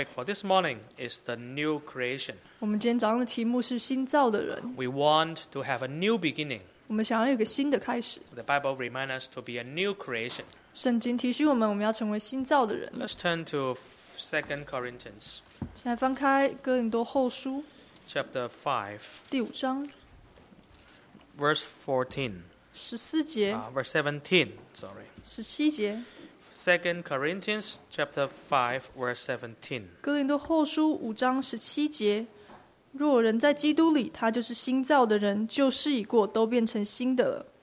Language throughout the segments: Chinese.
topic for this morning is the new creation. 我们今天早上的题目是新造的人， We want to have a new beginning. 我们想要有一个新的开始。 The Bible reminds us to be a new creation. 圣经提醒我们，我们要成为新造的人。 Let's turn to 2 Corinthians 现在翻开哥林多后书 chapter 5, 第5章 verse 14. 14节、 Verse 17, sorry. 17节。 2 Corinthians chapter 5, verse 17. 哥林多后书5章17节：若有人在基督里，他就是新造的人，旧事已过，都变成新的了。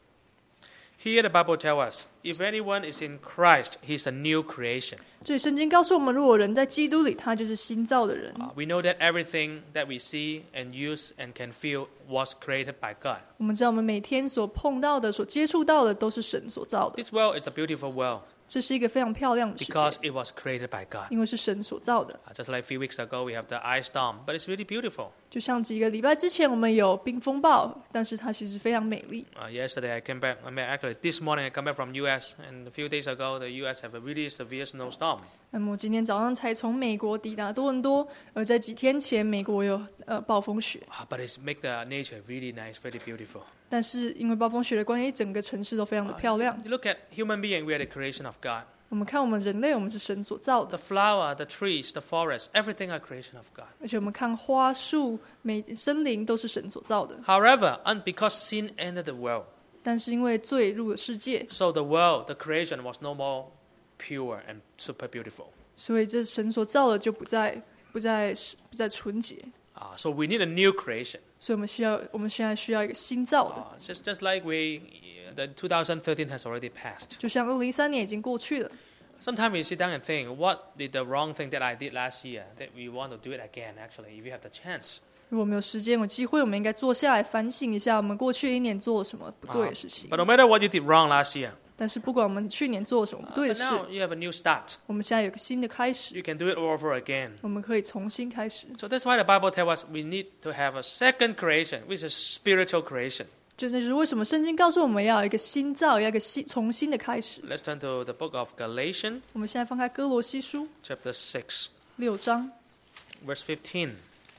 Here the Bible tells us, if anyone is in Christ, he's a new creation. 这里圣经告诉我们，如果有人在基督里，他就是新造的人。 We know that everything that we see and use and can feel was created by God. 我们知道，我们每天所碰到的、所接触到的，都是神所造的。 This world is a beautiful world 这是一个非常漂亮的世界， because it was created by God. 因为是神所造的。 Just like a few weeks ago, we have the ice storm, but it's really beautiful. 就像几个礼拜之前，我们有冰风暴，但是它其实非常美丽。 Yesterday I came back, actually this morning I come back from US, and a few days ago the US have a really severe snowstorm. 那么我今天早上才从美国抵达多伦多，而在几天前，美国有暴风雪。 But it's make the nature really nice, really beautiful. 但是因为暴风雪的关系，整个城市都非常的漂亮。 You look at human being, we are the creation of God. 我们看我们人类，我们是神所造的， The flower, the trees, the forest, everything are creation of God. 而且我们看花树、森林都是神所造的。 However, because sin entered the world, 但是因为罪入了世界， so the world, the creation was no more pure and super beautiful. 所以这神所造的就不再纯洁。 So we need a new creation. 所以我们现在需要一个新造的。 Just like the 2013 has already passed. 就像2013年已经过去了。 Sometimes we sit down and think, what did the wrong thing that I did last year that we want to do it again, actually, if we have the chance. 如果没有时间、有机会，我们应该坐下来反省一下，我们过去1年做了什么不对的事情。 But no matter what you did wrong last year, 但是不管我们去年做了什么不对的 but 事， now you have a new start. 我们现在有个新的开始， You can do it all over again. 我们可以重新开始。 So that's why the Bible tells us we need to have a second creation, which is spiritual creation. 这就是为什么圣经告诉我们要有一个新造，要一个重新的开始。 Let's turn to the book of Galatians, 我们现在翻开哥罗西书 chapter 6, 6章 verse 15.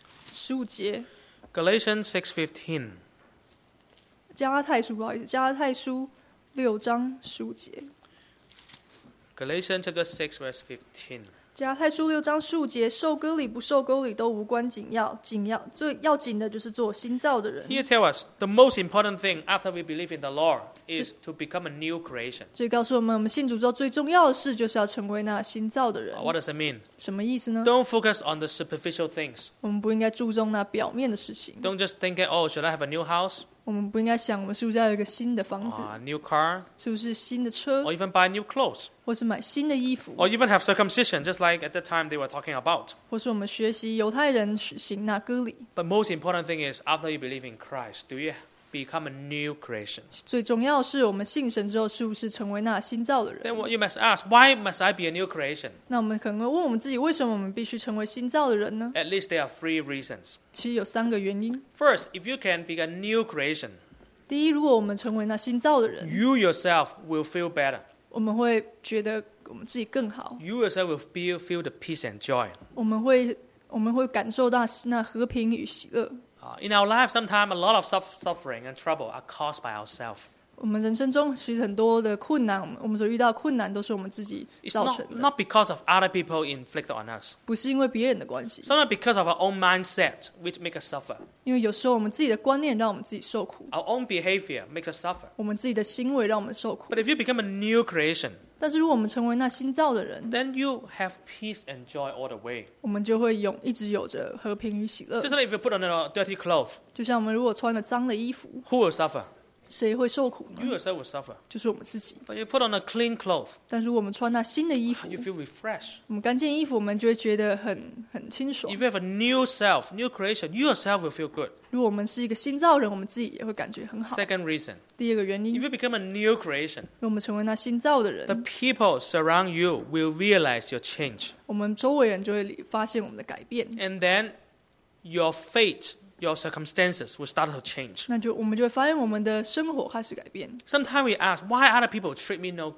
15节， Galatians 6:15. 加拉太书6章15节， Galatians chapter 6, verse 15. 加拉太书6章15节，受割礼不受割礼都无关紧要，最要紧的就是做新造的人。 Here tell us the most important thing after we believe in the Lord is to become a new creation. 这告诉我们信主之后最重要的事就是要成为那新造的人。 What does it mean? 什么意思呢？ Don't focus on the superficial things. 我们不应该注重那表面的事情。 Don't just think, oh, should I have a new house? 我们不应该想，我们是不是要有一个新的房子， New car? 是不是新的车， Or even buy new clothes? 或是买新的衣服， Or even have circumcision, just like at that time they were talking about. 或是我们学习犹太人行那割礼。 But most important thing is, after you believe in Christ, do you become a new creation? 最重要的是，我们信神之后，是不是成为那新造的人？ Then what you must ask, why must I be a new creation? 那我们可能会问我们自己，为什么我们必须成为新造的人呢？ At least there are 3 reasons. 其实有3个原因。 First, if you can be a new creation, 第一，如果我们成为那新造的人， you yourself will feel better. 我们会觉得我们自己更好， You yourself will feel the peace and joy. 我们会感受到那和平与喜乐。 In our life, sometimes a lot of suffering and trouble are caused by ourselves. 我们人生中其实很多的困难，我们所遇到的困难都是我们自己 It's 造成的， not because of other people inflict on us. 不是因为别人的关系。 Sometimes because of our own mindset, which make us suffer. 因为有时候我们自己的观念让我们自己受苦， Our own behavior makes us suffer. 我们自己的行为让我们受苦。 But if you become a new creation, 但是如果我们成为那新造的人， then you have peace and joy all the way. 我们就会一直有着和平与喜乐。 Just like if you put on a dirty cloth, 就像我们如果穿了脏的衣服， who will suffer? 谁会受苦呢？ You yourself will suffer. 就是我们自己。 But you put on a clean cloth, 但如果我们穿那新的衣服， you feel refreshed. 我们干净衣服，我们就会觉得很清爽。 If you have a new self, new creation, you yourself will feel good. 如果我们是一个新造人，我们自己也会感觉很好。 Second reason, 第二个原因， if you become a new creation, 如果我们成为那新造的 the 人， people surround you will realize your change. 我们周围人就会发现我们的改变， And then your fate, your circumstances will start to change. 我们就会发现我们的生活开始改变。 Sometimes we ask, why other people treat me no good?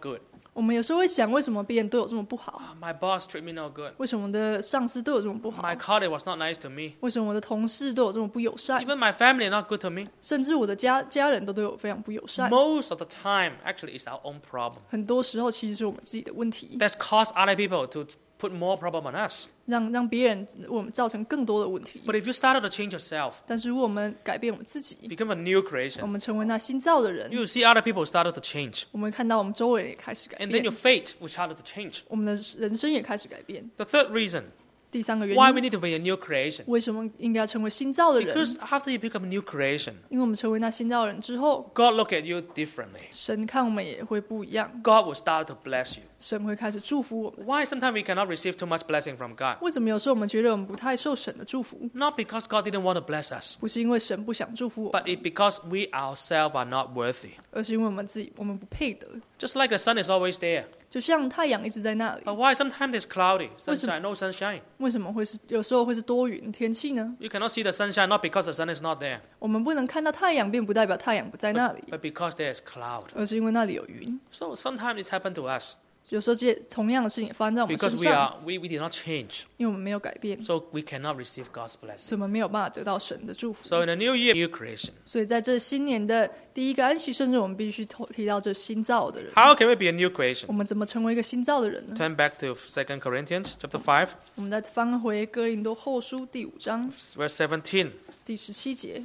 我们有时候会想，为什么别人对我这么不好？ My boss treat me no good. 为什么我的上司对我这么不好？ My colleague was not nice to me. 为什么我的同事对我这么不友善？ Even my family not good to me. 甚至我的家人都对我非常不友善。 Most of the time, actually, it's our own problem. 很多时候其实是我们自己的问题， That's caused other people to put more problem on us. 让别人为我们造成更多的问题。 But if you started to change yourself, 但是如果我们改变我们自己， become a new 我 creation, 们成为那新造的人， you will see other people started to change. 我们看到我们周围人也开始改 And then 变 your，fate will start to change. 我们的人生也开始改变。 The third reason 第三个原 why we 因， need to be a new creation. 为什么应该成为新造的人？ Because after you become a new creation, 因为我们成为那新造的人之后， God look at you differently. 神看我们也会不一样， God will start to bless you. 神会开始祝福我们。 Why sometimes we cannot receive too much blessing from God? 为什么有时候我们觉得我们不太受神的祝福？ Not because God didn't want to bless us, 不是因为神不想祝福我们， but because we ourselves are not worthy. 而是因为我们不配得。 Just like the sun is always there. 就像太阳一直在那里， But why sometimes it's cloudy, sunshine, no sunshine? 为什么会是有时候会是多云天气呢？ You cannot see the sunshine not because the sun is not there, 我们不能看到太阳，并不代表太阳不在那里， but because there is cloud. 而是因为那里有云。 So sometimes it's happened to us 有时候这些同样的事情也发生在我们身 because 上， we did not change. 因为我们没有改变， So we cannot receive God's blessing. 所以我们没有办法得到神的祝福。 So in the new year, new creation. 所以在这新年的第一个安息圣日，我们必须提到这新造的人。 How can we be a new creation? 我们怎么成为一个新造的人呢？ Turn back to 2 Corinthians chapter 5, 我们再翻回哥林多后书第5章 verse 17. 第17节。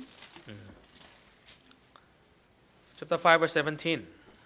Chapter 5, verse 17.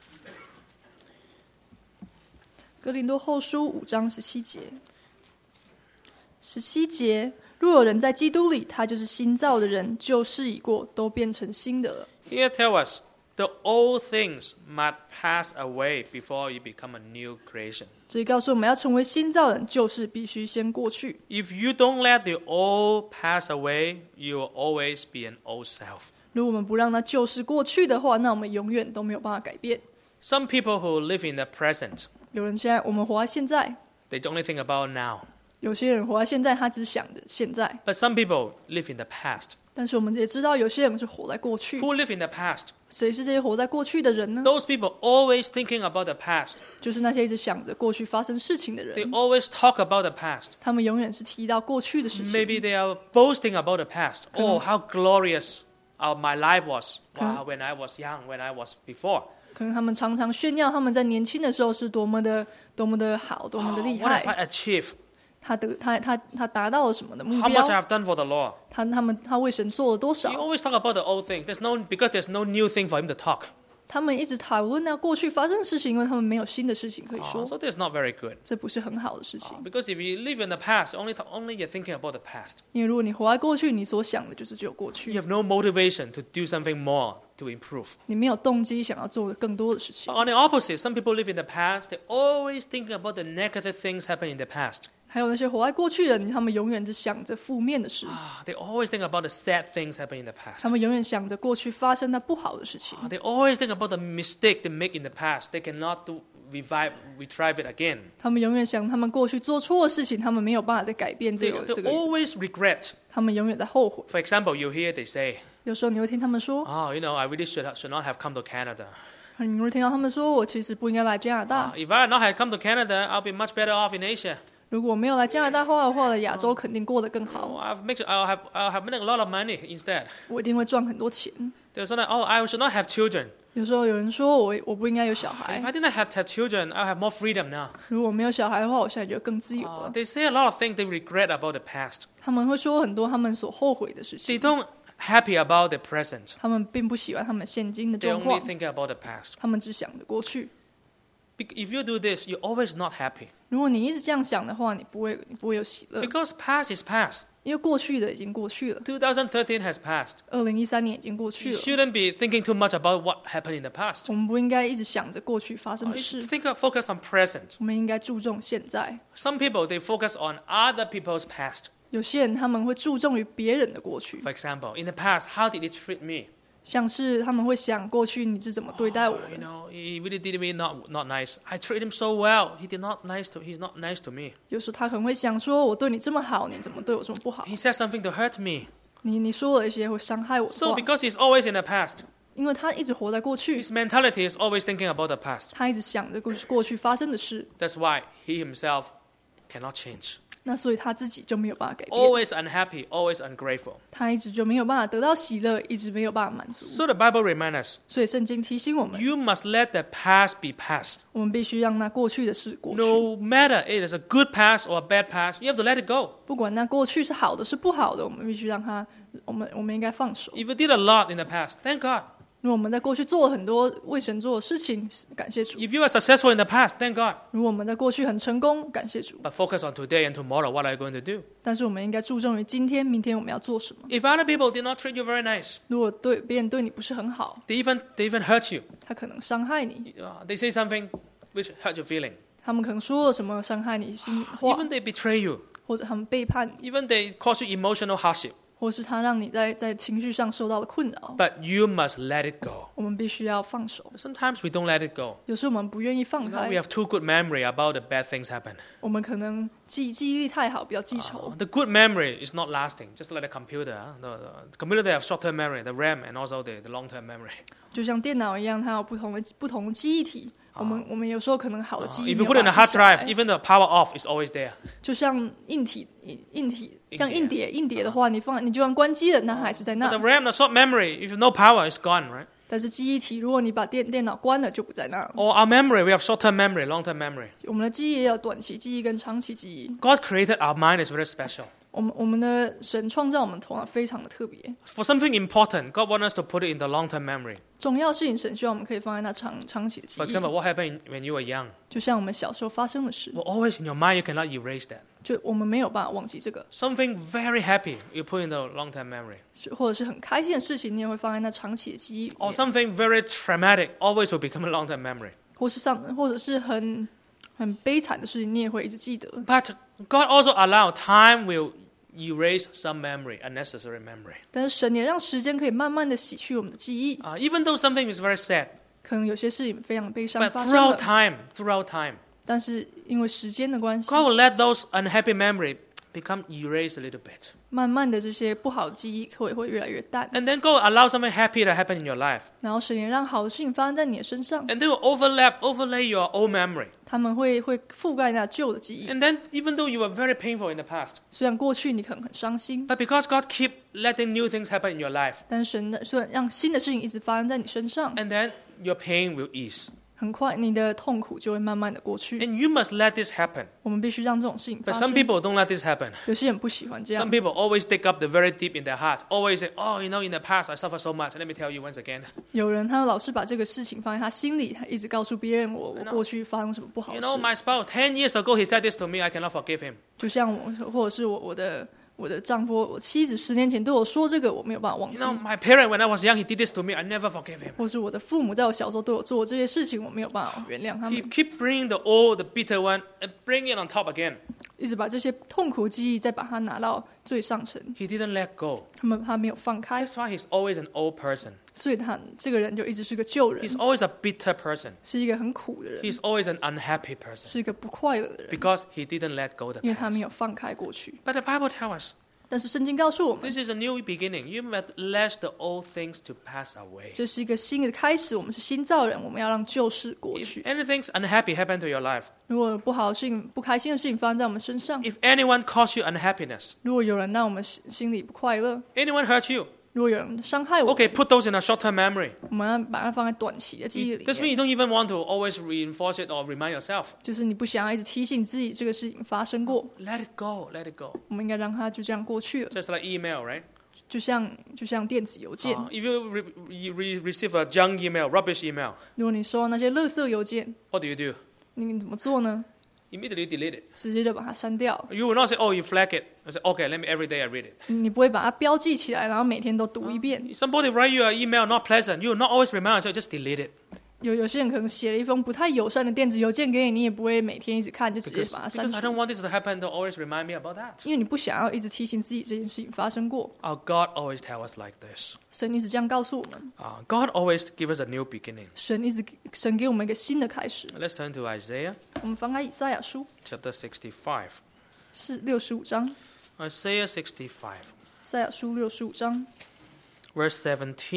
哥林多后书5章17节。17节，若有人在基督里，他就是新造的人，旧事已过，都变成新的了。 Here tell us, the old things might pass away before you become a new creation. 这里告诉我们要成为新造人，旧事必须先过去。 If you don't let the old pass away, you will always be an old self. 如果我们不让那旧事过去的话，那我们永远都没有办法改变。 Some people who live in the present, 有人现在我们活在现在， they only think about now. 有些人活在现在，他只想着现在。 But some people live in the past. 但是我们也知道，有些人是活在过去。 Who live in the past? 谁是这些活在过去的人呢？ Those people always thinking about the past. 就是那些一直想着过去发生事情的 They 人。 always talk about the past. 他们永远是提到过去的事情。 Maybe they are boasting about the past. Oh, how glorious my life was when I was young, when I was before. 可能他们常常炫耀他们在年轻的时候是多么的好，多么的厉 What have 害。 I achieved? 他达到了什么的目 How much I 标？ have done for the Lord? 他为神做了多 He 少？ always talk about the old things. Because there's no new thing for him to talk. 他们一直讨论那过去发生的事情，因为他们没有新的事情可以说， So that's not very good. 这不是很好的事情。 Because if you live in the past, only you're thinking about the past. 因为如果你活在过去，你所想的就是只有过 You 去， have no motivation to do something more to improve. 你没有动机想要做更多的事情 But。on the opposite, some people live in the past. They're always thinking about the negative things happening in the past. 还有那些活在过去的人，他们永远只想着负面的事， They always think about the sad things happening in the past. 他们永远想着过去发生那不好的事情， They always think about the mistake they make in the past. They cannot retrieve it again. 他们永远想他们过去做错的事情，他们没有办法再改变这 They 个， always regret. 他们永远在后悔。 For example, you hear they say, 有时候你会听他们说， "Oh, I really should not have come to Canada. 你会听到他们说，我其实不应该来加拿大。 If I had not had come to Canada, I'll be much better off in Asia. 如果我没有来加拿大的话，亚洲肯定过得更好， I'll have made a lot of money instead." 我一定会赚很多钱。 There's something, "Oh, I should not have children. 有时候有人说我不应该有小 If 孩， I didn't have children, I'll have more freedom now." 如果没有小孩的话，我现在就更自由了。 They say a lot of things they regret about the past. 他们会说很多他们所后悔的事 They 情， don't happy about the present. 他们并不喜欢他们现今的 They 状 only 况， think about the past. 他们只想着过去。 If you do this, you're always not happy. 如果你一直这样想的话，你不会有喜乐， Because past is past. 因为过去的已经过去了。 2013 has passed. 2013年已经过去 You 了， shouldn't be thinking too much about what happened in the past. 我们不应该一直想着过去发生 You 的事 should，focus on present. 我们应该注重现在。 Some people, they focus on other people's past. 有些人他们会注重于别人的过去， For example, in the past, how did he treat me? 像是他们会想过去你是怎么对待我 You 的。 know, he really did me not nice. I treat him so well. He's not nice to me. 有时候他可能会想说，我对你这么好，你怎么对我这么不好？ He said something to hurt me. 你说了一些会伤害我的 So 话， because he's always in the past, 因为他一直活在过去， His mentality is always thinking about the past. 他一直想着过去发生的事， That's why he himself cannot change. 那所以他自己就没有办法改变， Always unhappy, always ungrateful. 他一直就没有办法得到喜乐，一直没有办法满足。 So the Bible reminds us, 所以圣经提醒我们， you must let the past be past. 我们必须让那过去的事过去， No matter it is a good past or a bad past, you have to let it go. 不管那过去是好的是不好的，我们必须让它，我们应该放手。 If you did a lot in the past, thank God. 如果我们在过去做了很多为神做的事情，感谢主； If you are successful in the past, thank God. 如果我们在过去很成功，感谢主。 But focus on today and tomorrow. What are you going to do? 但是我们应该注重于今天、明天我们要做什么。 If other people did not treat you very nice, 如果别人对你不是很好， they even hurt you. 他可能伤害你， They say something which hurt your feeling. 他们可能说了什么伤害你心里的话， Even they betray you. 或者他们背叛你， Even they cause you emotional hardship. 或是他让你在情绪上受到了困扰， But you must let it go. 我们必须要放手。 Sometimes we don't let it go. 有时候我们不愿意放 We 开， have too good memory about the bad things happen. 我们可能记忆力太好，比较记仇。 The good memory is not lasting, just like a computer. The computer they have short-term memory, the RAM, and also the long-term memory. 就像电脑一样，它有不同的记忆体。我们有时候可能好的记忆 If 没 you 有 put it in 办 a 法 hard 记下来 drive, even the power off is always there. 就像硬体，像硬碟的话，你就算关机了，那还是在 But 那 the。RAM, the short memory, if no power, it's gone, right? 但是记忆体，如果你把电脑关了，就不在那。 Or our memory, we have short-term memory, long-term memory. 我们的记忆也有短期记忆跟长期记忆。 God created our mind is very special. 我们的神创造我们头脑非常的特别， For something important, God wants us to put it in the long-term memory. 重要事情神希望我们可以放在那长期的记 For 忆。 example, what happened when you were young? 就像我们小时候发生的事， Well, always in your mind, you cannot erase that. 就我们没有办法忘记这个， Something very happy, you put in the long-term memory. 或者是很开心的事情，你也会放在那长期的记忆里 Or 面， something very traumatic, always will become a long-term memory. 或者是很悲惨的事情，你也会一直记得。 But God also allow time will erase some memory, unnecessary memory. 但是神也让时间可以慢慢的洗去我们的记忆， Even though something is very sad, 可能有些事情非常悲伤 but 发生 throughout 了， time, 但是因为时间的关系， God will let those unhappy memory become erased a little bit. 慢慢的这些不好的记忆会越来越淡， And then God will allow something happy to happen in your life. 然后神也让好的事情发生在你的身上， And they will overlay your old memory. 他们会覆盖那旧的记忆。 And then even though you were very painful in the past, 虽然过去你可能很伤心， but because God keep letting new things happen in your life, 但是神虽然让新的事情一直发生在你身上， and then your pain will ease. 很快你的痛苦就会慢慢的过去。 And you must let this happen. 我们必须让这种事情发 But 生 some。people don't let this happen. 有些人不喜欢这样 Some，people always dig up the very deep in their heart. Always say, oh, in the past I suffered so much. Let me tell you once again. 有人他们老是把这个事情放在他心里，他一直告诉别人我过去发生什么不好 You 的 know, 事。 my spouse, 10 years ago, he said this to me. I cannot forgive him. 就像或者是我的丈夫、我妻子10年前对我说这个，我没有办法忘 You 记。 know, my parent, when I was young, he did this to me. I never forgive him. 或是我的父母在我小时候对我做这些事情，我没有办法原谅他 He 们， keep bringing the old, the bitter one, and bring it on top again. 一直把这些痛苦记忆再把它拿到最上层， He didn't let go. 他没有放开， That's why he's always an old person. 所以他这个人就一直是个旧人， He's always a bitter person. 是一个很苦的人， He's always an unhappy person 是一个不快乐的人， because he didn't let go the 因为他 past. 没有放开过去。 But the Bible tells us 但是圣经告诉我们， this is a new beginning. You must let the old things to pass away. 这是一个新的开始，我们是新造人，我们要让旧事过 If 去。 anything's unhappy happen to your life, 如果有不好的事情、不开心的事情发生在我们身上， if anyone cause you unhappiness, 如果有人让我们心里不快乐， anyone hurt you, 如果有人伤害我 okay, 们， put those in a short-term memory. 我们要把它放在短期的记忆里 Doesn't mean 面。 you don't even want to always reinforce it or remind yourself. 就是你不想要一直提醒自己这个事情发生过， Let it go, let it go. 我们应该让它就这样过去了。 Just like email, right? 就像电子邮件， If you receive a junk email, rubbish email, 如果你收到那些垃圾邮件， what do? 你怎么做呢？ Immediately delete it. 直接就把它删掉。 You will not say, oh, you flag it. I say, okay, let me every day I read it. 你不会把它标记起来，然后每天都读一遍。 Somebody write you an email not pleasant, you will not always remind yourself, just delete it. 有些人可能写了一封不太友善的电子邮件给你，你也不会每天一直看，就直接 Because, 把它删 because I 除， don't want this to happen to always remind me about that. 因为你不想要一直提醒自己这件事情发生过。 Our God always tells us like this. 神一直这样告诉我们， God always gives us a new beginning. 神给我们一个新的开始。 Let's turn to Isaiah 我们翻开以赛亚书， chapter 65. 是65章， Isaiah 65, 以赛亚书65章 verse 17.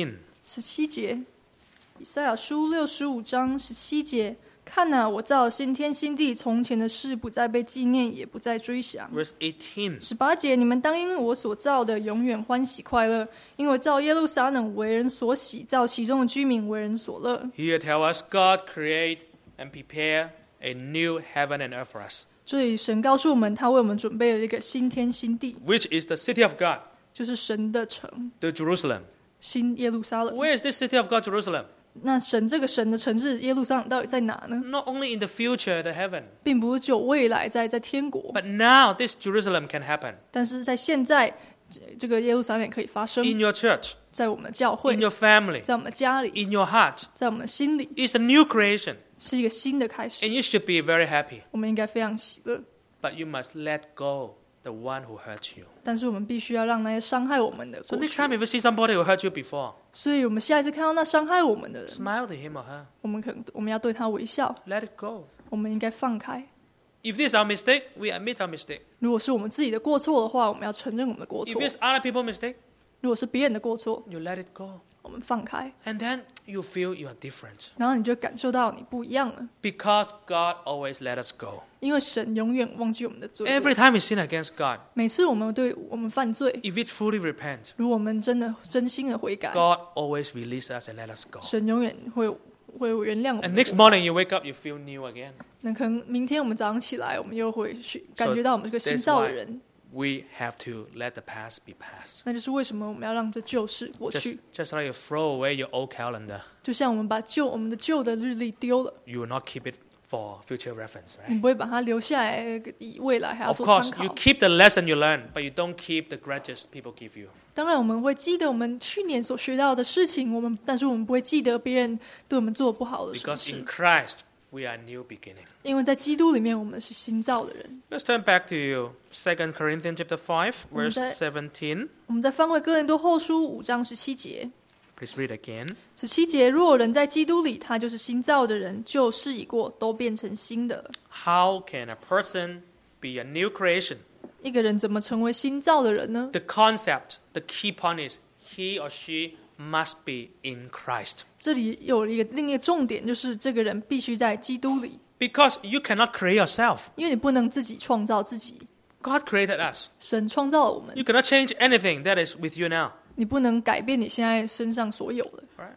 17节，以赛亚书65章17节，看哪，我造新天新地，从前的事不再被纪念，也不再追想。 Verse 18. 18节，你们当因我所造的永远欢喜快乐，因为造耶路撒冷为人所喜，造其中的居民为人所乐。 Here tell us God create and prepare a new heaven and earth for us, 这里神告诉我们，他为我们准备了一个新天新地， which is the city of God, 就是神的城， the Jerusalem. 新耶路撒冷。 Where is this city of God, Jerusalem? 那这个神的城市耶路撒冷到底在哪呢？ Not only in the future, the heaven, 并不是只有未来在天国， but now this Jerusalem can happen 但是在现在，这个耶路撒冷可以发生 in your church, 在我们的教会 in，your family, 在我们的家里， in your heart. 在我们的心里， It's a new creation, 是一个新的开始。 and you should be very happy. 我们应该非常喜乐， But you must let go the one who hurt you. 但是我们必须要让那些伤害我们的 So 过 next 去。 time if you see somebody who hurt you before, 所以我们下一次看到那伤害我们的人， smile to him or her. 我们要对他微笑， Let it go. 我们应该放开。 If this is our mistake, we admit our mistake. 如果是我们自己的过错的话，我们要承认我们的过 If 错； it's other people's mistake, 如果是别人的过错， you let it go. 我们放开， And then you feel you are different. 然后你就感受到你不一样了， Because God always let us go. 因为神永远忘记我们的罪过。 Every time we sin against God, 每次我们犯罪， if we truly repent, 如果我们真心的悔改， God always release us and let us go. 神永远会原谅我 And 们的 next 过犯。 morning you wake up, you feel new again. 那可能明天我们早上起来，我们又会感觉到我们是个新造的人。 We have to let the past be past. 那就是为什么我们要让这旧事过去。 Just like you throw away your old calendar, 就像我们把我们的旧的日历丢了， you will not keep it for future reference, 你 right? 不会把它留下来，以未来还要 Of 做 course, 参 you 考。 keep the lesson you learn, but you don't keep the grudges people give you. 当然，我们会记得我们去年所学到的事情，但是我们不会记得别人对我们做不好的 Because 事 in，Christ, we are new beginning. 因为在基督里面，我们是新造的人。 Let's turn back to 2 Corinthians chapter 5, verse 17. 我们再翻回哥林多后书5章17节。 Please read again. 17节，若有人在基督里，他就是新造的人，旧事已过，都变成新的了。 How can a person be a new creation? 一个人怎么成为新造的人呢？ The concept, the key point is he or she must be in Christ. 这里有另一个重点，就是这个人必须在基督里， Because you cannot create yourself. 因为你不能自己创造自己， God created us. 神创造了我们， You cannot change anything that is with you now. 你不能改变你现在身上所有的。 Right?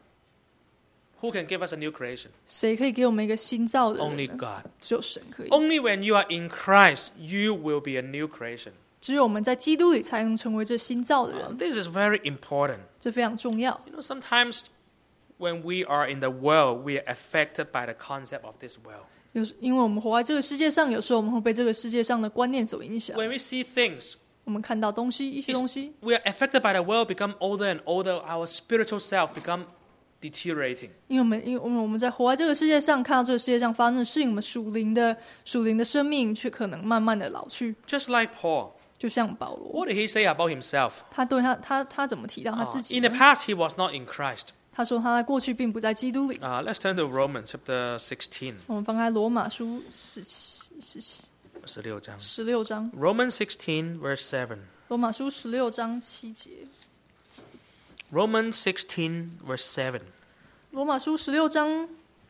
Who can give us a new creation? 谁可以给我们一个新造的 Only 人呢？ God. 只有神可以。 Only when you are in Christ, you will be a new creation. 只有我们在基督里才能成为这新造的人， This is very important. 这非常重要。 You know, sometimes when we are in the world, we are affected by the concept of this world. 因为我们活在这个世界上，有时候我们会被这个世界上的观念所影响。 When we see things, 我们看到一些东西， we are affected by the world, become older and older. Our spiritual self become deteriorating. 因为我们在活在这个世界上，看到这个世界上发生的事情，我们属灵的生命却可能慢慢的老去。 Just like Paul. 就像保罗， What did he say about himself? 他对他怎么提到他自己 In the 呢？ past, he was not in Christ. 他说他在过去并不在基督里。 Let's turn to Romans chapter 16. 我们翻开罗马书16章， Romans 16, verse 7. 罗马书16章7节。 Romans 16, verse 7. 罗马书16章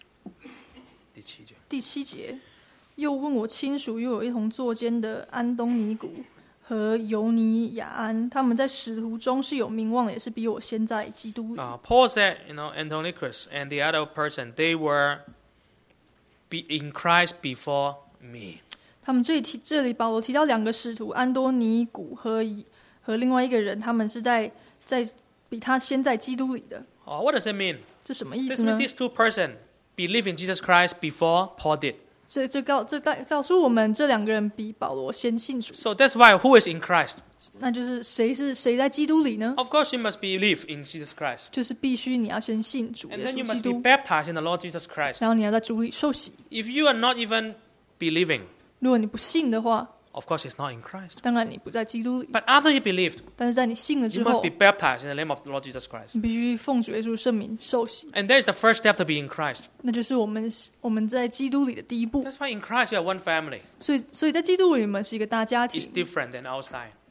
第7节，又问我亲属又有一同作监的安东尼古和尤尼亚安，他们在使徒中是有名望的，也是比我先在基督里。 Paul said, Antonicus and the other person, they were in Christ before me. 他们这里保罗提到两个使徒安多尼古和另外一个人，他们是在比他先在基督里的。 What does it mean? 这什么意 This 思呢 means？these two persons believe in Jesus Christ before Paul did. 这告诉我们，这两个人比保罗先信主。 So that's why who is in Christ? 那就是谁在基督里呢？ Of course, you must believe in Jesus Christ. 就是必须你要先信主 And 耶 then you 稣基 must be 督， baptized in the Lord Jesus Christ. 然后你要在主里受洗。 If you are not even believing, 如果你不信的话， of course, it's not in Christ. 当然你不在基督里。 But after you believed, 但是在你信了 you 之 must 后 be，baptized in the name of the Lord Jesus Christ. 你必须奉主耶稣圣名受洗， And that is the first step to be in Christ. 那就是我们在基督里的第一步。 That's why in Christ you are one family. 所以在基督里，我们是一个大家 It's 庭， different than outside.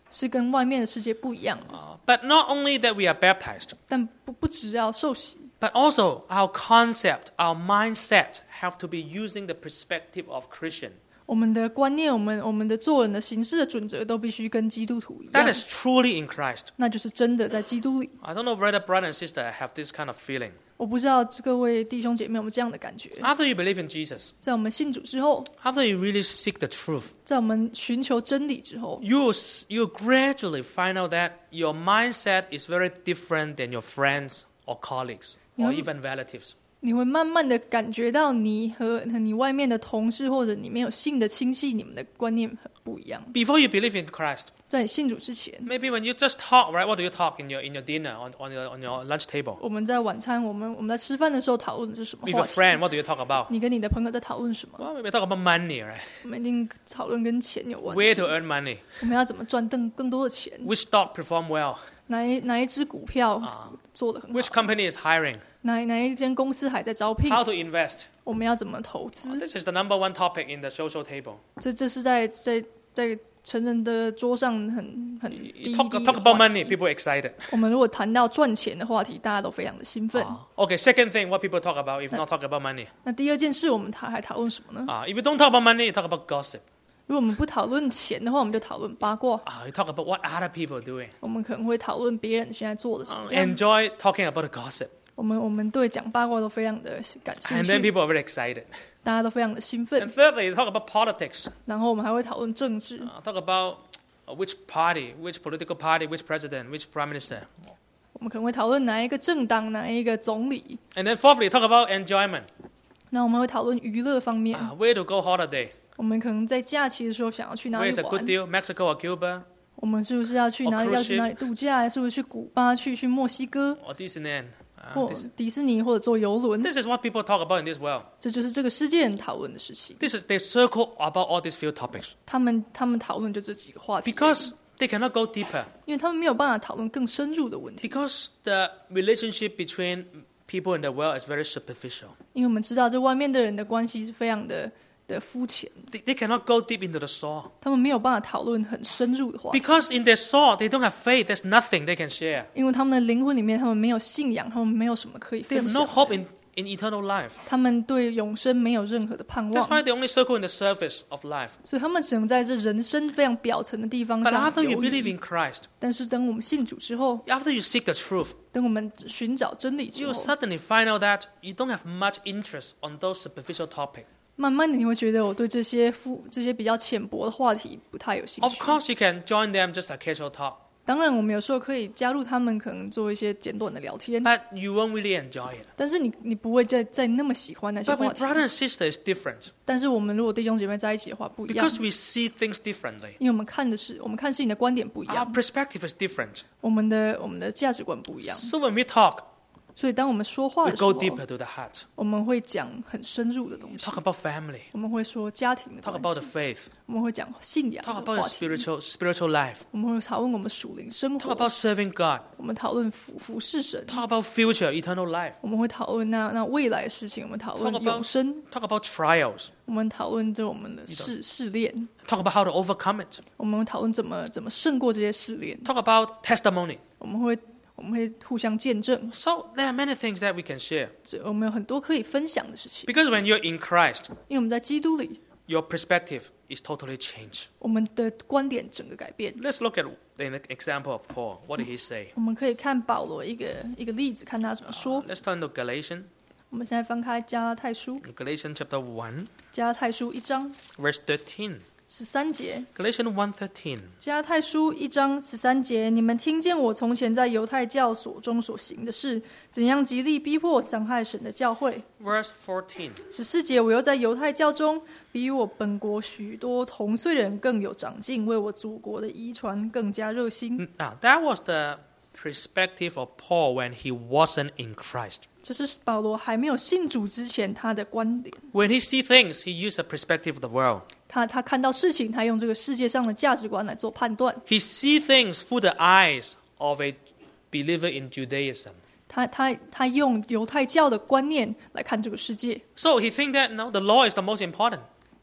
是跟外面的世界不一样的。 But not only that we are baptized, 但不只要受洗， but also our concept, our mindset have to be using the perspective of Christian. 我们的观念，我们的做人的行事的准则都必须跟基督徒一 That 样， is truly in Christ. 那就是真的在基督里。 I don't know whether brother and sister have this kind of feeling. 我不知道各位弟兄姐妹有没有这样的感觉？ After you believe in Jesus, 在我们信主之后， after you really seek the truth, 在我们寻求真理之后， you gradually find out that your mindset is very different than your friends or colleagues or even relatives. 你会慢慢的感觉到你和你外面的同事或者你没有信的亲戚，你们的观念很不一样。 Before you believe in Christ, 在你信主之前， maybe when you just talk, right? What do you talk in your dinner on your lunch table? 我们在晚餐，我们在吃饭的时候讨论的是什么 With 话 your 题？ friend, what do you talk about? 你跟你的朋友在讨论什么？ Well, maybe talk about money, right? 我们一定讨论跟钱有关 Where 系。 to earn money? 我们要怎么赚更多的钱？ Which stock perform well? 哪一只股票做得很 Which 好？ company is hiring? 哪一间公司还在招聘？ How to invest? 我们要怎么投资？ This is the number one topic in the social table. 这是在成人的桌上很低 You talk 的 about 话 money, 题。 people excited. 我们如果谈到赚钱的话题，大家都非常的兴奋。 Okay, second thing, what people talk about if not talk about money. 那第二件事，我们还讨论什么呢？ If you don't talk about money, you talk about gossip. 如果我们不讨论钱的话，我们就讨论八卦。 You talk about what other people are doing. 我们可能会讨论别人现在做的什么样。 Enjoy talking about the gossip. 我们对讲八卦都非常的感兴 And then 趣， people are very excited. 大家都非常的兴奋 And。thirdly, you talk about politics. 然后我们还会讨论政治， Talk about which party, which political party, which president, which prime minister. 我们可能会讨论哪一个政党、哪一个总理。 And then fourthly, talk about enjoyment. 那我们会讨论娱乐方面， Where to go holiday? 我们可能在假期的时候想要去哪 Where 里 is a good 玩， deal? Mexico or Cuba 我们是不是要去哪里 Or cruise 要去哪里度假，是不是去古巴、去墨西哥 or Disneyland? 或迪士尼，或者坐游轮？ This is what people talk about in this world. 这就是这个世界人讨论的事情。 They circle about all these few topics 他们讨论就这几个话题， because they cannot go deeper. 因为他们没有办法讨论更深入的问题， Because the relationship between people in the world is very superficial. 因为我们知道这外面的人的关系是非常的肤浅， They cannot go deep into the soul. 他们没有办法讨论很深入的话题， Because in their soul, they don't have faith. There's nothing they can share. 因为他们的灵魂里面他们没有信仰，他们没有什么可以 They 分 have no 享， hope in eternal life. 他们对永生没有任何的盼 That's 望， why they only circle in the surface of life. 所以他们只能在这人生非常表层的地方 But 上 after you 游 believe 移。 in Christ, 但是等我们信主之后， after you seek the truth, 等我们寻找真理之 you 后， suddenly find out that you don't have much interest on those superficial topics. 慢慢的你会觉得我对这些比较浅薄的话题不太有兴 Of 趣。 course, you can join them just like casual talk, 当然，我们有时候可以加入他们，可能做一些简短的聊天， but you won't really enjoy it. 但是你不会再那么喜欢那些 But 话 with 题。 brother and sister, it's different 但是我们如果弟兄姐妹在一起的话，不一样， because we see things differently. 因为我们看事情的观点不一 Our 样， perspective is different. 我们的价值观不一样。 So when we talk, 所以当我们说话 we 的时 go 候， deeper to the heart. 我们会讲很深入的东西， Talk about family. 我们会说家庭的 Talk 关 about the 系， faith. 我们会讲信仰 Talk 的 about 话 the 题， spiritual life. 我们会讨论我们属灵生 Talk 活， about serving God. 我们讨论服侍神， Talk about future, eternal life. 我们会讨论那未来的事情，我们讨论 Talk about- 永生， Talk about trials. 我们讨论我们的试炼， Talk about how to overcome it. 我们会讨论怎么胜过这些试炼， Talk about testimony. 我们会互相见证， So there are many things that we can share. 我们有很多可以分享的事情， Because when you're in Christ, 因为我们在基督里， your perspective is totally changed. 我们的观点整个改变。 Let's look at an example of Paul. What did he say? 我们可以看保罗一个例子，看他怎么说。 Let's turn to Galatians. 我们现在翻开加拉太书， Galatians chapter 1, 加拉太书1章 verse 13. 13节， Galatians 1:13. 加拉太书1章13节，你们听见我从前在犹太教所中所行的事，怎样极力逼迫伤害神的教会。 Verse 14. 14节，我又在犹太教中，比我本国许多同岁人更有长进，为我祖国的遗传更加热心。 Now, that was the perspective of Paul when he wasn't in Christ. 这是保罗还没有信主之前他的观点。 When he see things, he used the perspective of the world. 他看到事情，他用这个世界上的价值观来做判断。 He see things through the eyes of a believer in Judaism. 他用犹太教的观念来看这个世界， So he think that no, the law is the most important.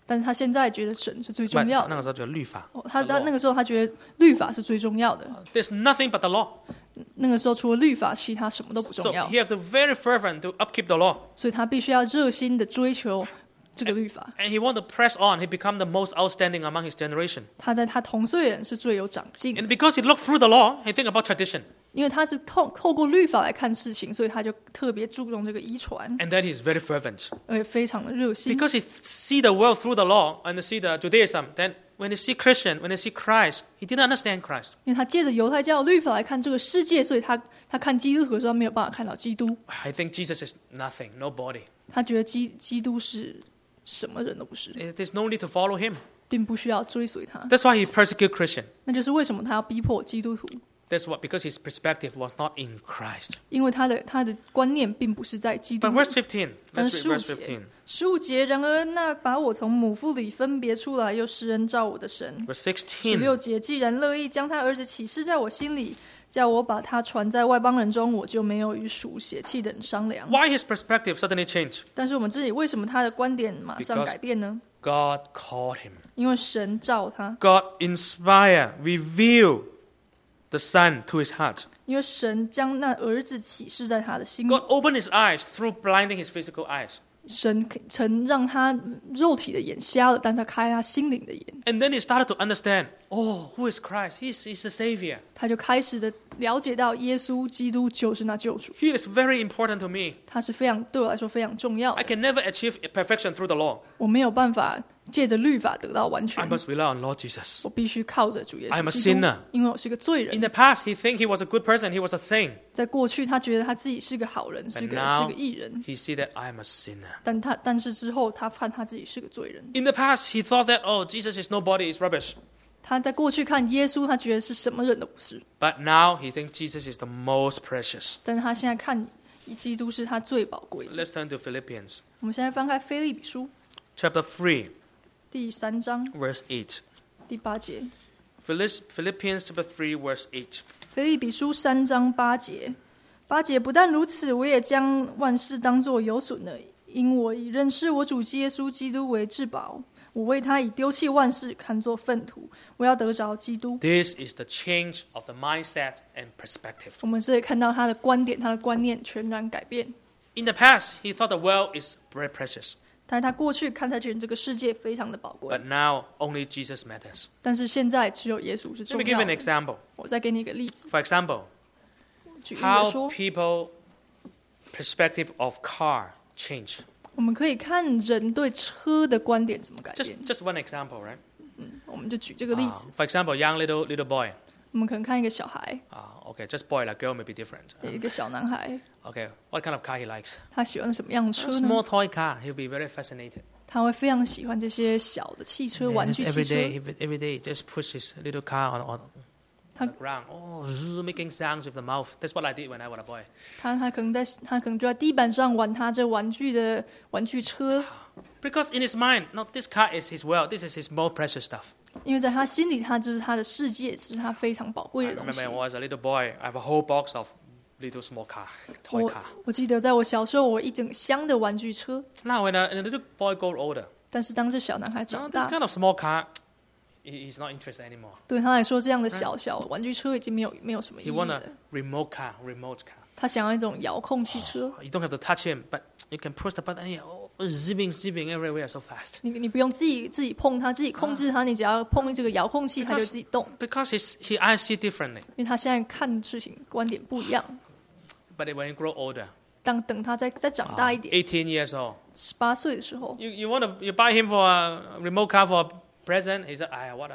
但是他现在觉得神是最重要的。 那个时候叫律法。 他那个时候他觉得律法是最重要的。 There's nothing but the law. 那个时候除了律法，其他什么都不重 So 要。 he have to very fervent to upkeep the law. 所以他必须要热心的追求这个律法。 And he want to press on. He become the most outstanding among his generation. 他在他同岁人是最有长进。 And because he looked through the law, he think about tradition. 因为他是透过律法来看事情，所以他就特别注重这个遗传， And then he's very fervent. 而且非常的热心。 Because he see the world through the law and see the Judaism. Then when he see Christian, when he see Christ, he didn't understand Christ. 因为他借着犹太教的律法来看这个世界，所以他看基督徒的时候没有办法看到基督。 I think Jesus is nothing, nobody. 他觉得基督是什么人都不是， There's no need to follow him. 并不需要追随他。 That's why he persecute Christian. 那就是为什么他要逼迫基督徒， That's what because his perspective was not in Christ. 因为他的观念并不是在基督 But 里。 verse 15, 但 let's 是 read 15 verse 节 15. 15节，然而那把我从母腹里分别出来，又施恩照我的神。 Verse 16 16. 节，既然乐意将他儿子启示在我心里，叫我把他传在外邦人中，我就没有与属血气的人商量。 Why his perspective suddenly changed? 但是我们这里为什么他的观点马上 Because 改变呢？ God called him. 因为神照他， God inspire, reveal the Son to his heart. 因为神将那儿子启示在他的心里 God，opened his eyes through blinding his physical eyes. 神曾让他肉体的眼瞎了，但他开他心灵的眼， And then he started to understand, oh, who is Christ? He's the Savior. 他就开始的了解到耶稣基督就是那救主， He is very important to me. 他是对我来说非常重要 I 的。 can never achieve perfection through the law. 我没有办法借着律法得到完 I 全， must rely on Lord Jesus. 我必须靠着主耶 I'm a 稣基督 sinner， 因为我是个罪 In 人。 the past, he think he was a good person. He was a saint. 在过去，他觉得他自己是个好人，是 But 个 now 艺人， he see that I'm a sinner. 但是之后，他看他自己是个罪人。 In the past, he thought that, oh, Jesus is nobody, is rubbish. 他在过去看耶稣，他觉得是什么人都不是， But now he thinks Jesus is the most precious. 但是他现在看基督是他最宝贵的。 Let's turn to Philippians 我们现在翻开腓立比书 chapter 3, 第3章 verse 8. 第8节， Philippians chapter 3, verse 8. 腓立比书3章8节，8节不但如此，我也将万事当作有损的，因我以认识我主耶稣基督为至宝。我为他以丢弃万事，看作粪土。我要得着基督。 This is the change of the mindset and perspective. 我们这里看到他的观点，他的观念全然改变。 In the past, he thought the world is very precious. 但他过去看他觉得这个世界非常的宝贵， But now, only Jesus matters. 但是现在只有耶稣是 Let 重 me give 要 you an 的。 example. 我再给你一个例子， For example, 举例来 how 说， people perspective of car change. 我们可以看人对车的观点怎么改 Just 变。 just one example, right? 我们就举这个例子， For example, young little boy. 我们可能看一个小孩， Okay, just boy, like girl may be different. 有一个小男孩， Okay, what kind of car he likes? 他喜欢什么样的 A 车呢？ small toy car. He'll be very fascinated. 他会非常喜欢这些小的汽车、 And 玩具汽 every 车。 day, every day, just push his little car on 他 the ground. Oh, zzz, making sounds with the mouth. That's what I did when I was a boy. 他可能就在地板上玩他这玩具车， Because in his mind, no, this car is his world. This is his most precious stuff. 因为在他心里，他就是他的世界，是他非常宝贵 I 的东 remember 西 when I。was a little boy, I have a whole box of little small car, toy 我 car. 我记得在我小时候，我一整箱的玩具车， Now, when a little boy grows older, 但是当这小男孩 no, 长 this 大， kind of small car, he's not interested anymore. 对他来说，这样的小玩具车已经没有什么意 He 义 want 了 a。remote car. 他想要一种遥控汽车， You don't have to touch him, but you can push the button. Yeah, oh, zipping everywhere so fast. 你不用自己碰它，自己控制它，你只要碰这个遥控器，它就自己动。 Because his eyes see differently. 因为他现在看事情观点不一样。 But when he grow older, 等他再长大一点， 18 years old, 18岁的时候， you buy him for a remote car for a present. He said,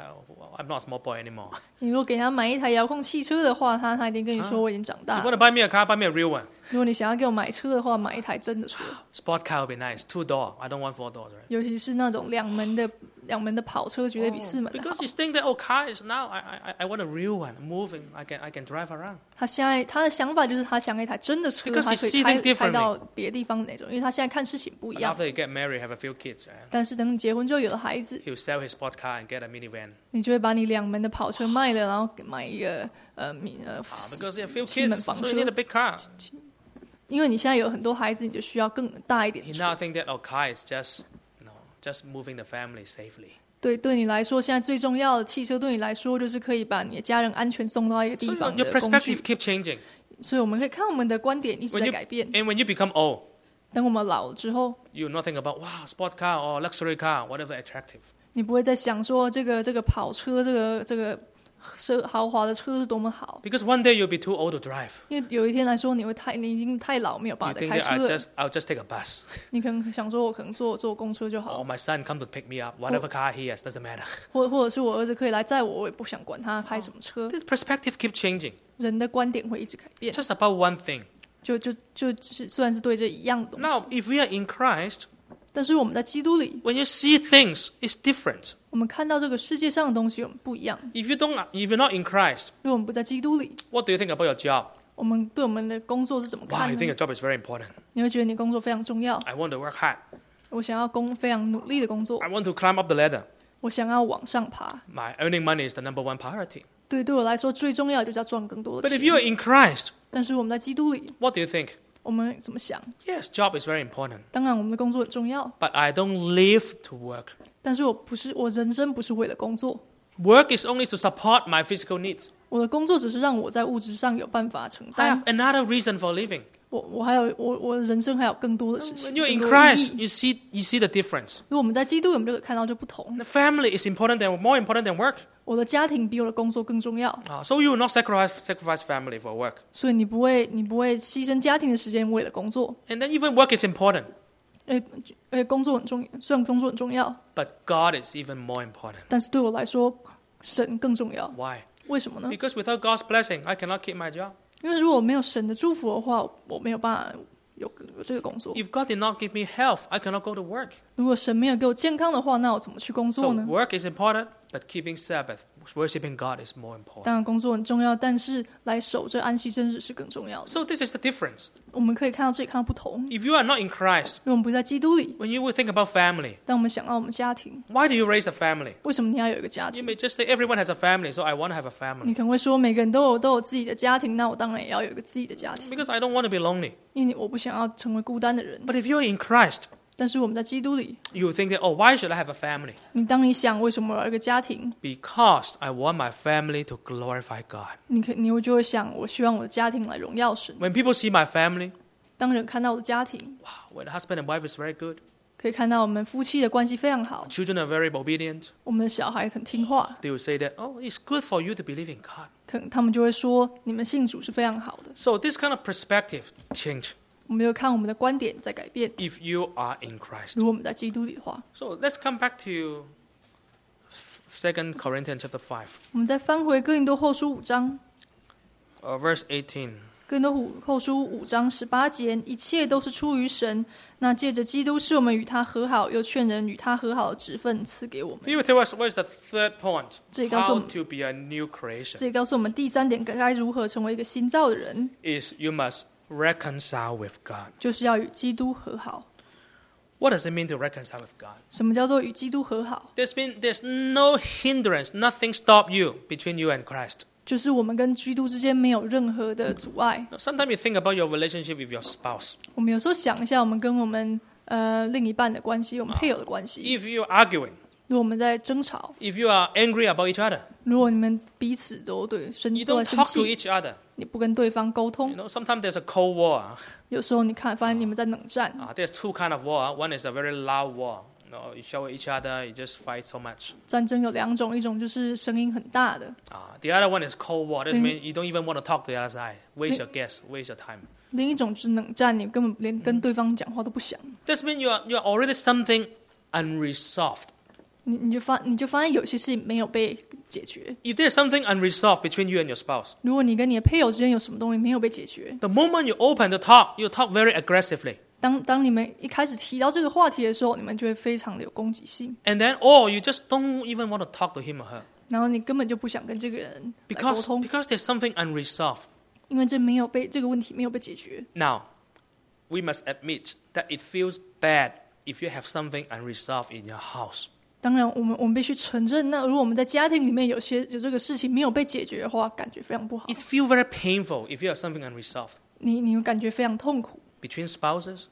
I'm not a small boy anymore. 你如果给他买一台遥控汽车的话，他一定跟你说我已经长大 You want 了。 to buy me a car? Buy me a real one. 如果你想要给我买车的话，买一台真的车， Sport car would be nice. 2-door. I don't want 4 doors, right? 尤其是那种两门的跑车，绝对比4门的好 Because。you think that car is now. I want a real one, moving. I can drive around. 他现在他的想法就是他想要一台真的车， Because 他 he's 可以 seeing 开 differently. 到别的地方那种，因为他现在看事情不一 But 样。 after you get married, have a few kids, 但是等你结婚之后有了孩子， he'll sell his sport car and get a minivan. 你就会把你两门的跑车卖了，然后买一个 Because you have few 7门 kids, 房 so you need a 车。 big car. 因为你现在有很多孩子，你就需要更大一点 He 车。 now think that car is just just moving the family safely. 对你来说，现在最重要的汽车对你来说就是可以把你的家人安全送到一个地 So 方 your 的工 perspective 具。 keep changing. 所以我们可以看我们的观点一直 When 在 you, 改变。 and when you become old, 等我们老了之后， you not think about wow sport car or luxury car, whatever attractive. 你不会再想说这个跑车，这个豪华的车是多么好， Because one day you'll be too old to drive. 因为有一天来说你已经太老，没有 You 办法再 think 开 that 车了。 I'll just take a bus. 你可能想说，我可能坐公车就 Or 好， my son come to pick me up. Whatever car he has, doesn't matter. 或者是我儿子可以来载我，我也不想管他开什么车。 The perspective keep changing. 人的观点会一直改变， Just about one thing. 就是虽然是对这一样的东西， Now, if we are in Christ, 但是我们在基督里， when you see things, it's different. 我们看到这个世界上的东西，我们不一样。 If you're not in Christ, 如果我们不在基督里， what do you think about your job? 我们对我们的工作是怎么 Wow, 看 you think 呢？ your job is very important. 你会觉得你工作非常重要， I want to work hard. 我想要非常努力的工作 I，want to climb up the ladder. 我想要往上爬。 My earning money is the number one priority. 对我来说最重要的就是要赚更多的 But if 钱。 you are in Christ, 但是我们在基督里， what do you think? 我们怎么想？ Yes, job is very important. 当然，我们的工作很重要， But I don't live to work. 但是我人生不是为了工作， Work is only to support my physical needs. 我的工作只是让我在物质上有办法承 I 担 have。another reason for living. 我的人生还有更多的事情。 When you're in 更多的意 Christ, 义 you see the difference. 如果我们在基督，我们就可以看到这不同。 The family is more important than work. 我的家庭比我的工作更重要， So you will not sacrifice family for work. 所以你不会牺牲家庭的时间为了工作。 And then even work is important. 工作很重要，虽然工作很重要， But God is even more important. 但是对我来说，神更重要。 Why? 为什么呢？ Because without God's blessing, I cannot keep my job. 因为如果没有神的祝福的话，我没有办法有这个工作。 If God did not give me health, I cannot go to work. 如果神没有给我健康的话，那我怎么去工 So 作呢？ work is important, but keeping Sabbath, worshiping God is more important. 当然，工作很重要，但是来守这安息真日是更重要的。 So this is the difference. 我们可以看到这里看到不同。 If you are not in Christ, 如果我们不在基督里， when you will think about family, 当我们想到我们家庭， why do you raise a family? 为什么你要有一个家 You 庭？ may just say everyone has a family, so I want to have a 你 family. 可能会说，每个人都有自己的家庭，那我当然也要有一个自己的家庭， Because I don't want to be lonely. 因为我不想要成为孤单的人。 But if you're in Christ, 但是我们在基督里， you will think that, oh, why should I have a family? 当你想为什么我要有一个家庭， Because I want my family to glorify God. 你就会想，我希望我的家庭来荣耀神。 When people see my family, 当人看到我的家庭， wow, when the husband and wife is very good, 可以看到我们夫妻的关系非常好， children are very obedient, 我们的小孩很听话， they will say that, oh, it's good for you to believe in God. 可能他们就会说，你们信主是非常好的。 So this kind of perspective change 我们就看我们的观点在改变。 if you are in Christ. 如果我们在基督里的话， So let's come back to 2 Corinthians chapter 5, 我们再翻回哥林多后书5章， verse 18. 哥林多后书5章18节，一切都是出于神，那借着基督使我们与他和好，又劝人与他和好的职分赐给我们。 He will tell us what is the third point, 这里告诉我 how 们， to be a new creation. 这里告诉我们第3点该如何成为一个新造的人， Is you must reconcile with God. 就是要与基督和好。 What does it mean to reconcile with God? 什么叫做与基督和好？ There's no hindrance, nothing stop you between you and Christ. 就是我们跟基督之间没有任何的阻碍。 Now, sometimes you think about your relationship with your spouse. 我们有时候想一下，我们跟我们另一半的关系，我们配偶的关系。 If you're arguing, 如果我们在争吵， if you are angry about each other, 如果你们彼此都 you 在 don't 生 talk to 气， each other. 你不跟对方沟通 You，know, sometimes there's a cold war. 有时候你发现你们在冷战。 There's two kind of war. One is a very loud war. You shout at each other, you just fight so much. 战争有2种，一种就是声音很大的， The other one is cold war. That means you don't even want to talk to the other side. Waste your gas, waste your time. 另一种就是冷战，你根本连跟对方讲话都不想。 That means you're already something unresolved. 你就发现有些事情没有被解决。 If there's something unresolved between you and your spouse, 如果你跟你的配偶之间有什么东西没有被解决， the moment you open to talk, you talk very aggressively. 当你们一开始提到这个话题的时候，你们就会非常的有攻击性， And then, or you just don't even want to talk to him or her. 然后你根本就不想跟这个人来沟 Because 通， there's something unresolved. 因为这个问题没有被解决。 Now, we must admit that it feels bad if you have something unresolved in your house. 当然，我们必须承认，那如果我们在家庭里面有这个事情没有被解决的话，感觉非常不好 It， feels very painful if you have something unresolved. 你会感觉非常痛苦。 Between spouses,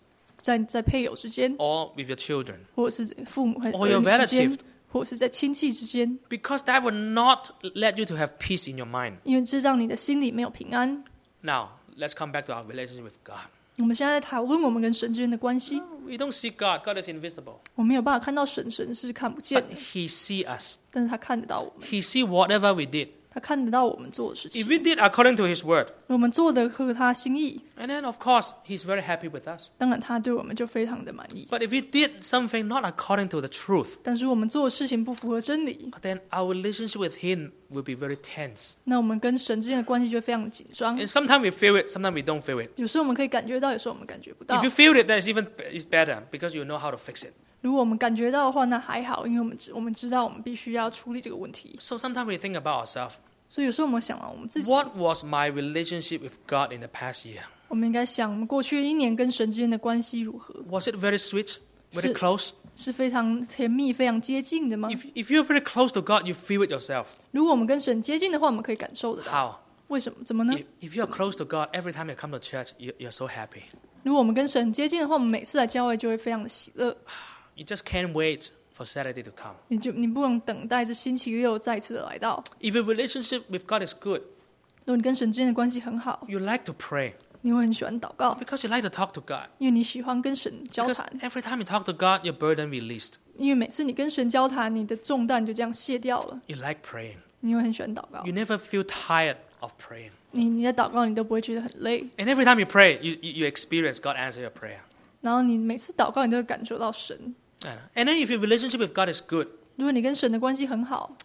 在配偶之间， or with your children, 或者是父母和 or 儿 your 女之间 relative.， 或者是在亲戚之间， because that will not let you to have peace in your mind. 因为这让你的心里没有平安。 Now, let's come back to our relationship with God. 我们现在在讨论我们跟神之间的关系， We don't see God. God is invisible. 我们没有办法看到神，神是看不见 But 的， He sees us. 但是他看得到我们， He sees whatever we did. 他看得到我们做的事 If 情。 we did according to His word, 我们做的合他心意， and then of course He's very happy with us. 当然他对我们就非常的满意。 But if we did something not according to the truth, 但是我们做的事情不符合真理， then our relationship with Him will be very tense. 那我们跟神之间的关系就会非常紧张。 And sometimes we feel it, sometimes we don't feel it. 有时候我们可以感觉到，有时候我们感觉不到 If。you feel it, then it's better because you know how to fix it. 如果我们感觉到的话，那还好，因为我们知道我们必须要处理这个问题。 So sometimes we think about ourselves. 所以有时候我们想到我们自己， What was my relationship with God in the past year? 我们应该想，我们过去1年跟神之间的关系如何？ Was it very sweet, very 是 close? 是非常甜蜜、非常接近的吗？ If you're very close to God, you feel it yourself. 如果我们跟神接近的话，我们可以感受得到。 How? 为什么？怎么呢？ If you're close to God, every time you come to church, you're so happy. 如果我们跟神接近的话，我们每次来教会就会非常的喜乐。 You just can't wait for Saturday to come. 你不能等待着星期六再次的来到。 If your relationship with God is good, 如果你跟神之间的关系很好， you like to pray 你会很喜欢祷告， because you like to talk to God. 因为你喜欢跟神交 Because 谈。 every time you talk to God, your burden released. 因为每次你跟神交谈，你的重担就这样卸掉了。 You like praying. 你会很喜欢祷告 You，never feel tired of praying. 你在祷告，你都不会觉得很累。 And every time you pray, you experience God answer your prayer. 然后你每次祷告，你都会感受到神。 And then if your relationship with God is good, 如果你跟神的关系很好，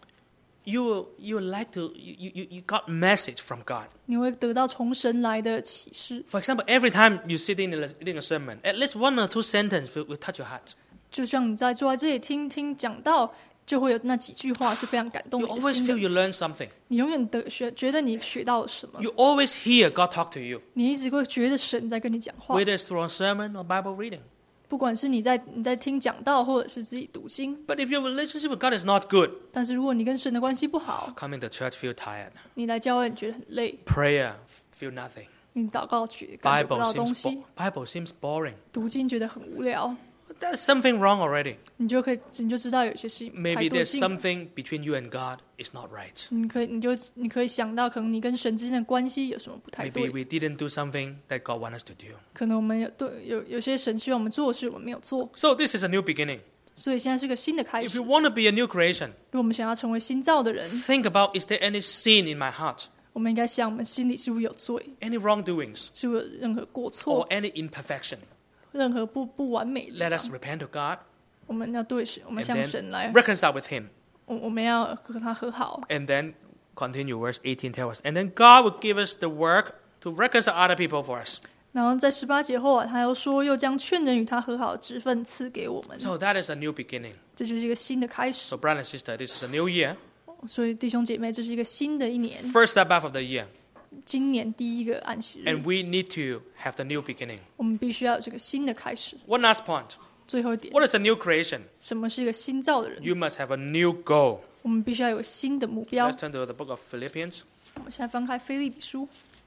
you like to you got message from God. 你会得到从神来的启示。 For example, every time you sit in a sermon, at least 1 or 2 sentences will touch your heart. 就像你坐在这里听讲道，就会有那几句话是非常感动 You 你的 always 心 feel 的。 you learn something. 你永远觉得你学到了什么， You always hear God talk to you, 你一直会觉得神在跟你讲话。 whether it's through a sermon or Bible reading. 不管是你在听讲道，或者是自己读经。 But if your relationship with God is not good, 但是如果你跟神的关系不好， coming to church feel tired. 你来教会你觉得很累， Prayer feel nothing. 你祷告感觉不 Bible 到东 seems 西， Bible seems boring. 读经觉得很无聊， There's something wrong already. 你就知道有些事情不太 Maybe 对 there's 劲了。 something between you and God is not right. 你可以想到，可能你跟神之间的关系有什么不太 Maybe 对。 we didn't do something that God wants us to do. 可能我们有些神希望我们做的事，我们没有做， So this is a new beginning. 所以现在是个新的开 If 始。 you 如 want to be a new creation, 果我们想要成为新造的人， think about, is there any sin in my heart? 我们应该想，我们心里是不是有罪， Any wrongdoings 是不是有任何过 or 错， any imperfection? 任何不完美的 Let 地 us 方。 repent to God 我们要对神，我们 and 向神来 then，reconcile with Him. 我们要和他和好。 And then continue verse 18 tells us. And then God will give us the work to reconcile other people for us. 然后在18节后啊，他又说，又将劝人与他和好的职分赐给我们， So that is a new beginning. 这就是一个新的开始 So。brother and sister, this is a new year. 所以弟兄姐妹，这是一个新的一年， First Sabbath of the year. 今年第一个安息日， And we need to have the new beginning. 我们必须要有这个新的开始。 One last point. 最后一点， What is a new creation? 什么是一个新造的人？ You must have a new goal. 我们必须要有新的目标 Let's。turn to the book of Philippians. 我们现在翻开腓立比书，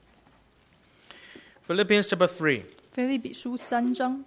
Philippians chapter 3. 腓立比书3章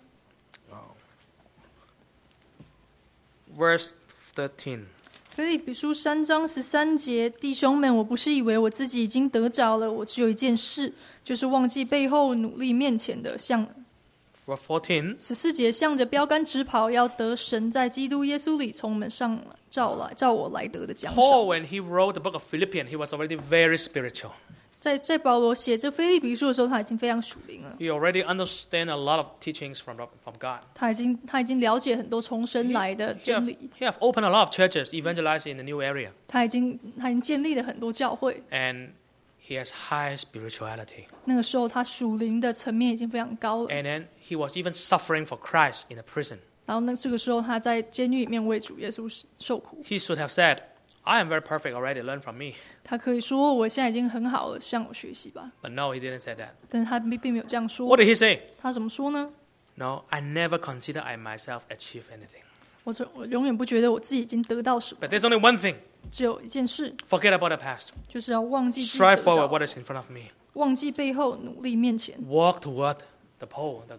Verse 13. 腓立比书3章13节，弟兄们，我不是以为我自己已经得着了，我只有一件事，就是忘记背后努力面前的，向 Verse 14. 14节，向着标杆直跑，要得神在基督耶稣里从我们上照我来得的奖赏。 Paul, when he wrote the book of Philippians, he was already very spiritual. 在保罗写这腓立比书的时候，他已经非常属灵了， He already understand a lot of teachings from God. 他已经了解很多从神来的 He 真 have, 理， he have opened a lot of churches, evangelizing in the new area. 他已经建立了很多教会。 And he has high spirituality. 那个时候，他属灵的层面已经非常高了。 And then he was even suffering for Christ in the prison. 然后这个时候，他在监狱里面为主耶稣受苦。 He should have said, I am very perfect already, learn from me. 他可以说：“我现在已经很好了，向我学习吧。 But no, he didn't say that. ” 但是他并没有这样说 What。did he say? 他怎么说呢？ No, I never consider I myself achieve anything. 我永远不觉得我自己已经得到什么， But there's only one thing. 只有一件事， Forget about the past. 就是要忘记自己 Strive 得 forward 着， what is in front of me. 忘记背后，努力面前， Walk toward the pole, the goal.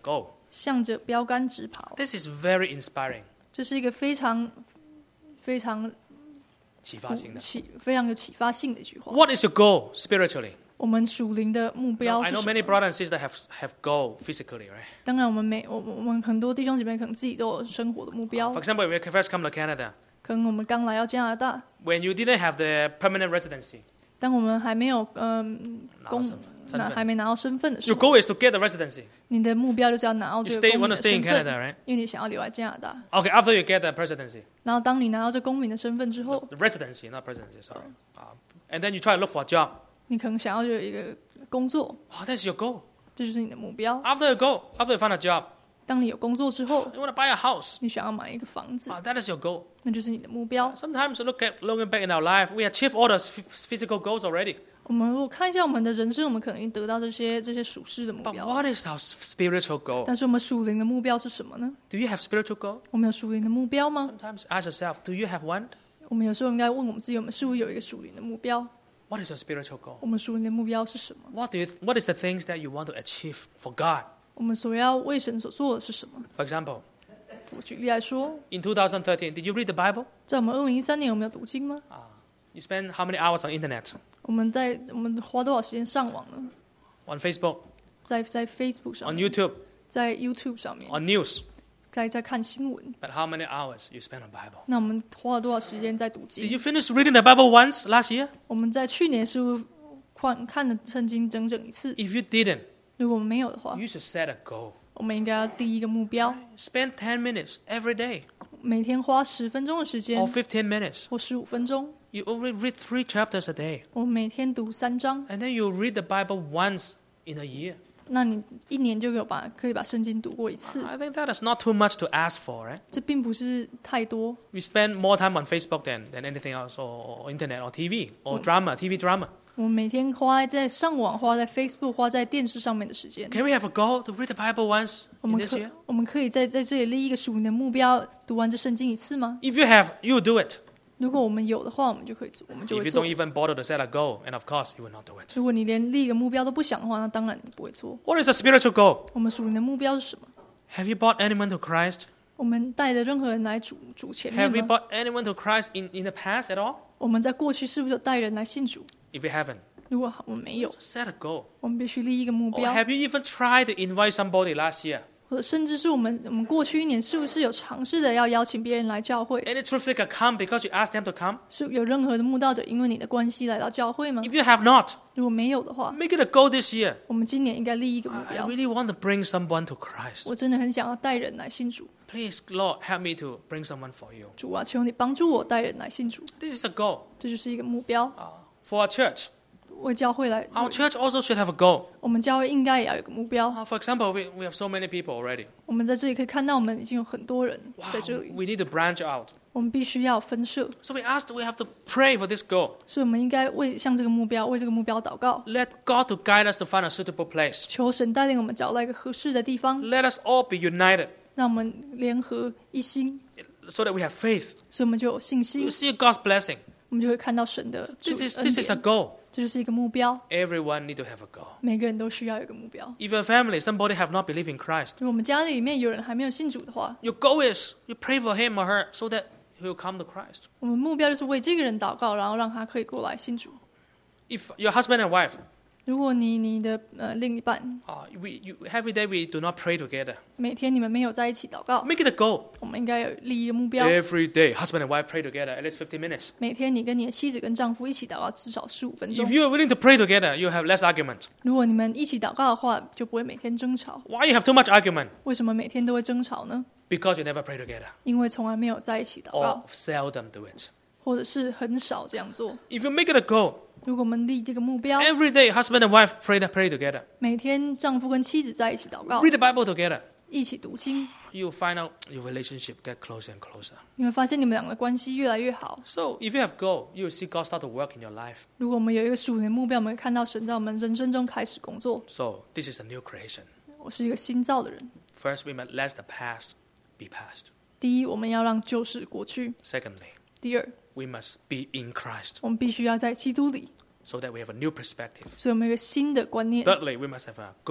向着标杆直跑。 This is very inspiring. 这是一个非常非常非常有启发性的一句话。 What is your goal spiritually? 我们属灵的目标 I 是 know 什么？ many brothers and sisters have goal physically, right? 当然，我们很多弟兄姐妹可能自己都有生活的目标 For。example, when you first come to Canada, 可能我们刚来到加拿大， when you didn't have the permanent residency, 当我们还没有还没拿到身份的时 your 候， goal is to get the residency. 你的目标就是要拿到 You 这个 want 公民 to 的 stay in 身份， Canada, right? 因为你想要留在加拿大。 Okay, after you get the presidency, 然后当你拿到这公民的身份之后， the residency, not presidency, sorry. And then you try to look for a job. 你可能想要有一个工作， That's your goal. 这就是你的目标。 After you find a job, 当你有工作之后， you want to buy a house. 你想要买一个房子， That is your goal. 那就是你的目标。 Sometimes looking back in our life, we achieve all the physical goals already. 我们如果看一下我们的人生，我们可能已经得到这些属世的目 But 标。 what is our spiritual goal? 但是我们属灵的目标是什么呢？ Do you have spiritual goal? 我们有属灵的目标吗？ Sometimes ask yourself, do you have one? 我们有时候应该问我们自己，我们是不是有一个属灵的目标？ What is your spiritual goal? 我们属灵的目标是什么？ What is the things that you want to achieve for God? 我们所要为神所做的是什么？ For example, 举例来说， in 2013, did you read the Bible? 在我们2013年，我们有读经吗？ You spend how many hours on internet? 我们花多少时间上网呢？ On Facebook? 在 Facebook 上 On 面， YouTube? 在 YouTube 上面， On news? 在看新闻。 But how many hours you spend on Bible? 那我们花了多少时间在读 Did 经？ you finish reading the Bible once last year? 我们在去年是不是看了圣经整整一次？ If you didn't, 如果我们没有的话， you should set a goal. 我们应该要立一个目标， Spend 10 minutes every day 每天花10分钟的时间 or 15 minutes. 或15分钟， You only read 3 chapters a day. 我们每天读3章。 And then you read the Bible once in a year. 那你一年就可以把圣经读过一次， I think that is not too much to ask for, right? 这并不是太多。 We spend more time on Facebook than anything else, or internet, or TV, or drama, TV drama. 我们每天花在上网、花在 Facebook、花在电视上面的时间， Can we have a goal to read the Bible once 我 in 们 this year? 我们可以在这里立一个属灵的目标，读完这圣经一次吗？ If you have, you do it. 如果我们有的话，我们就可以做，我们就 If 会 you 做 don't。even bother to set a goal, and of course you will not do it. 如果你连立一个目标都不想的话，那当然你不会做。 What is a spiritual goal? 我们属灵的目标是什么？ Have you brought anyone to Christ? 我们带着任何人来主前 Have 面 we 吗？ brought anyone to Christ in the past at all? 我们在过去是不是有带人来信主？ If you haven't, 如果我们没有， set a goal. 我们必须立一个目 Or 标， have you even tried to invite somebody last year? 或者甚至是我们过去一年是不是有尝试的要邀请别人来教会？ Any truth seeker come because you asked them to come? 是有任何的慕道者因为你的关系来到教会吗？ If you have not, 如果没有的话， make it a goal this year. 我们今年应该立一个目 I 标。 really want to bring someone to Christ. 我真的很想要带人来信主， Please, Lord, help me to bring someone for you. 主啊，求你帮助我带人来信主， This is a goal 这就是一个目标。 for our church. 为教会来， Our church also should have a goal. 我们教会应该也要有个目标。 For example, we have so many people already. 我们在这里可以看到，我们已经有很多人 Wow, 在这里， we need to branch out. 我们必须要分社， So we have to pray for this goal. 所以我们应该向这个目标，为这个目标祷告， Let God to guide us to find a suitable place. 求神带领我们找到一个合适的地方， Let us all be united 让我们联合一心， so that we have faith. 所以我们就有信 You 心， see God's blessing. 我们就会看到神的 This is 恩 a 典。 goal. 这就是一个目标， Everyone need to have a goal. 每个人都需要有一个目标。 If your family, somebody have not believed in Christ, 如果我们家里面有人还没有信主的话， your goal is you pray for him or her so that he will come to Christ. 我们目标就是为这个人祷告，然后让他可以过来信主。 If your husband and wife, 如果你的另一半 every day we do not pray together, 每天你们没有在一起祷告， make it a goal. 我们应该有立一个目标， Every day, husband and wife pray together at least 15 minutes. 每天你跟你的妻子跟丈夫一起祷告至少15分钟 If。you are willing to pray together, you have less argument. 如果你们一起祷告的话，就不会每天争吵。 Why you have too much argument? 为什么每天都会争吵呢？ Because you never pray together 因为从来没有在一起祷 or 告， seldom do it. 或者是很少这样做。 If you make it a goal, 如果我们立这个目标， every day husband and wife pray together, 每天丈夫跟妻子在一起祷告， read the Bible together, 一起读经， you'll find out your relationship get closer and closer. 你会发现你们两个关系越来越好。 So if you have goal, you will see God start to work in your life. 如果我们有一个属灵的目标，我们会看到神在我们人生中开始工作。 So this is a new creation. 我是一个新造的人。 First, we must let the past be past. 第一，我们要让旧事过去； Secondly, 第二， we must be in Christ 我们必须要在基督里， so that we have a new perspective. 所以我们有一个新的观念。 Thirdly, we must have a goal.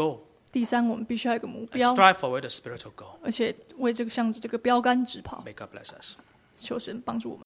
第三，我们必须要有一个目 and 标， strive for the spiritual goal. 而且为这个向着这个标杆直跑。 May God bless us. 求神帮助我们。